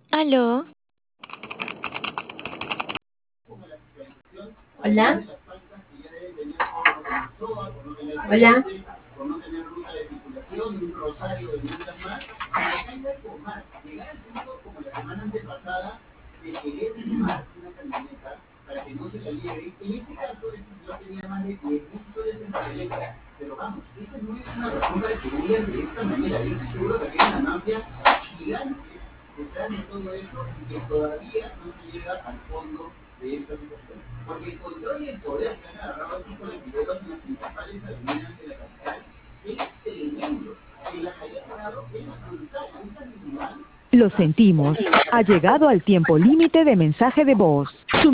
Aló, Hola, hola. Lo sentimos. Ha llegado al tiempo límite de mensaje de voz.